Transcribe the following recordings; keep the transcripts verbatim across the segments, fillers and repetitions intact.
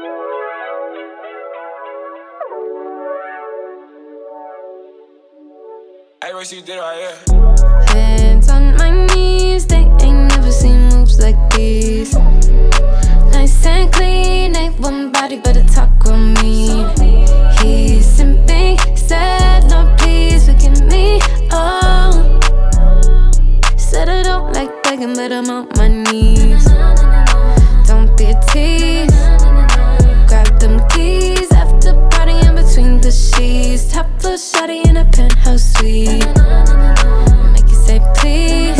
Hey, what you did right here? Hands on my knees, they ain't never seen moves like these. Nice and clean, ain't one body but a talk on me. He's simping, said no please forgive me, oh. Said I don't like begging but I'm on my knees. Don't be a tease. Grab them keys after partying between the sheets. Top floor shawty in a penthouse suite. Make you say please,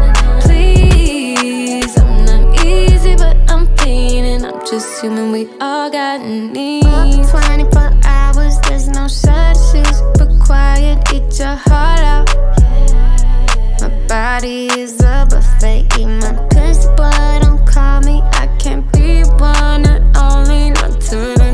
please. I'm not easy but I'm feeling. I'm just human, we all got needs. twenty-four hours, there's no substitutes required. Eat your heart out. My body is a buffet. Eat my pussy, boy, don't call me. I can't be one and only, not today.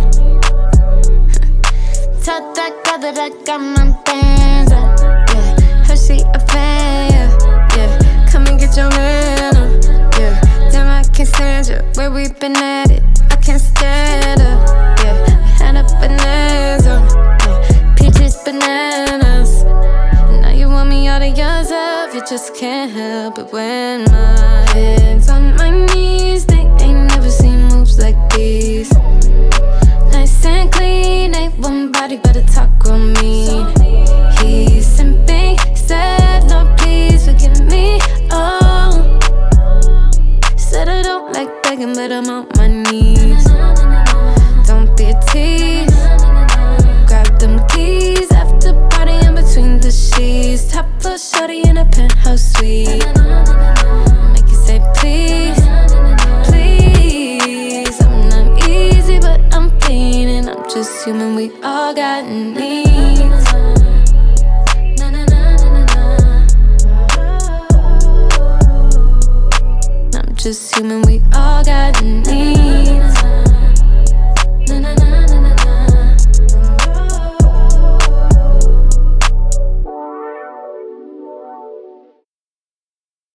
Tell that girl that I got my bands up, yeah. Her she a fan, yeah, yeah. Come and get your man up, yeah. Damn, I can't stand you, where we been at it. I can't stand up, yeah. Had a bonanza, yeah. Peaches, bananas. Now you want me all to yourself, you just can't help it when my hands on my knees. They ain't never seen moves like these. Nice and clean, ain't one body but a talk on me. He's simping, said no please forgive me, oh. Said I don't like begging but I'm on my knees. Don't be a tease. Grab them keys after partying between the sheets. Top floor shawty in a penthouse suite. Make you say please, please. I'm not easy but I'm feeling. I'm just human, we all got needs. I'm just human, we all got needs.